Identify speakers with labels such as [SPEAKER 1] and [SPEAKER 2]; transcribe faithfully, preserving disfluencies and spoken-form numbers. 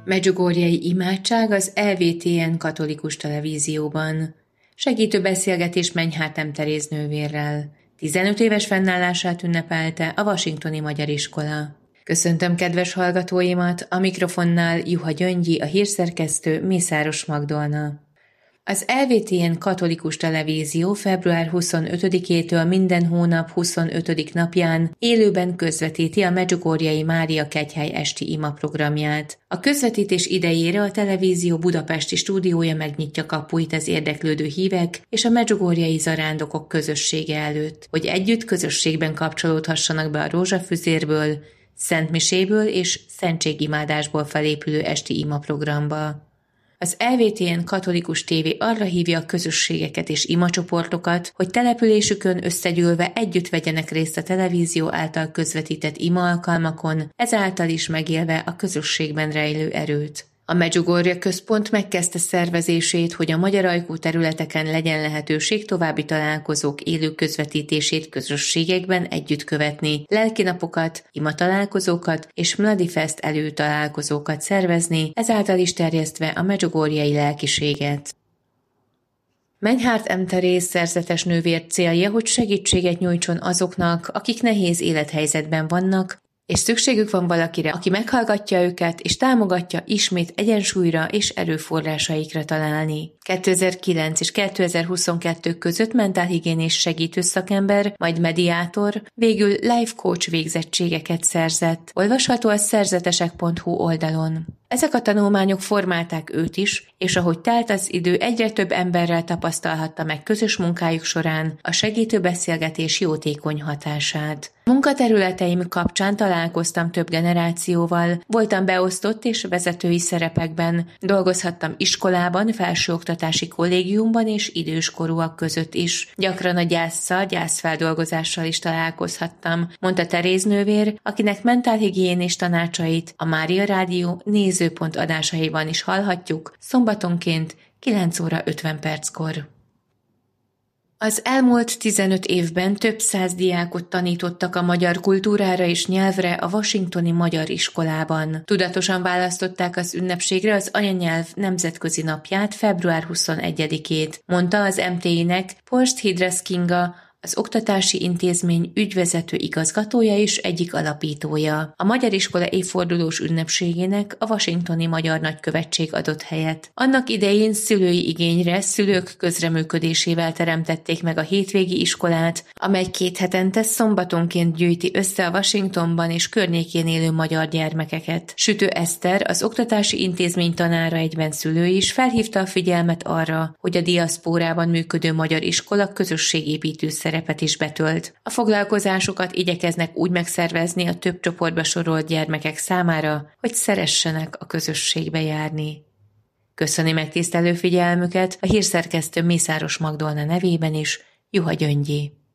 [SPEAKER 1] Medjugorjei imádság az E V T N katolikus televízióban. Segítő beszélgetés Menyhátem Teréz nővérrel. tizenöt éves fennállását ünnepelte a Washingtoni Magyar Iskola. Köszöntöm kedves hallgatóimat, a mikrofonnál Juha Gyöngyi, a hírszerkesztő Mészáros Magdolna. Az E V T N katolikus televízió február huszonötödikétől minden hónap huszonötödik napján élőben közvetíti a Medjugorjei Mária Kegyhely esti ima programját. A közvetítés idejére a televízió budapesti stúdiója megnyitja kapuit az érdeklődő hívek és a medjugorjei zarándokok közössége előtt, hogy együtt közösségben kapcsolódhassanak be a rózsafüzérből, szentmiséből és szentségimádásból felépülő esti ima programba. Az E V T N katolikus tévé arra hívja a közösségeket és imacsoportokat, hogy településükön összegyűlve együtt vegyenek részt a televízió által közvetített ima alkalmakon, ezáltal is megélve a közösségben rejlő erőt. A Medjugorje Központ megkezdte szervezését, hogy a magyar ajkú területeken legyen lehetőség további találkozók élő közvetítését közösségekben együtt követni, lelkinapokat, imatalálkozókat és Mladifest előtalálkozókat szervezni, ezáltal is terjesztve a medjugorjei lelkiséget. Menyhátem Teréz szerzetes nővér célja, hogy segítséget nyújtson azoknak, akik nehéz élethelyzetben vannak, és szükségük van valakire, aki meghallgatja őket, és támogatja ismét egyensúlyra és erőforrásaikra találni. kétezer-kilenc és kétezer-huszonkettő között mentálhigiénés segítő szakember, majd mediátor, végül life coach végzettségeket szerzett. Olvasható a szerzetesek pont hu oldalon. Ezek a tanulmányok formálták őt is, és ahogy telt az idő, egyre több emberrel tapasztalhatta meg közös munkájuk során a segítő beszélgetés jótékony hatását. Munkaterületeim kapcsán találkoztam több generációval, voltam beosztott és vezetői szerepekben, dolgozhattam iskolában, felsőoktatási kollégiumban és időskorúak között is. Gyakran a gyásszal, gyászfeldolgozással is találkozhattam, mondta Teréz nővér, akinek mentálhigiénés tanácsait a Mária Rádió nézőpont adásaiban is hallhatjuk, szombatonként kilenc óra ötven perckor. Az elmúlt tizenöt évben több száz diákot tanítottak a magyar kultúrára és nyelvre a Washingtoni Magyar Iskolában. Tudatosan választották az ünnepségre az anyanyelv nemzetközi napját, február huszonegyedikét, mondta az em té i-nek Post Hidres Kinga, az oktatási intézmény ügyvezető igazgatója és egyik alapítója. A Magyar Iskola évfordulós ünnepségének a Washingtoni Magyar Nagykövetség adott helyet. Annak idején szülői igényre, szülők közreműködésével teremtették meg a hétvégi iskolát, amely két hetente szombatonként gyűjti össze a Washingtonban és környékén élő magyar gyermekeket. Sütő Eszter, az oktatási intézmény tanára egyben szülő is felhívta a figyelmet arra, hogy a diaszpórában működő magyar iskola közösségépítő szerepet is betölt. A foglalkozásokat igyekeznek úgy megszervezni a több csoportba sorolt gyermekek számára, hogy szeressenek a közösségbe járni. Köszöni megtisztelő figyelmüket a hírszerkesztő Mészáros Magdolna nevében is, Juha Gyöngyi.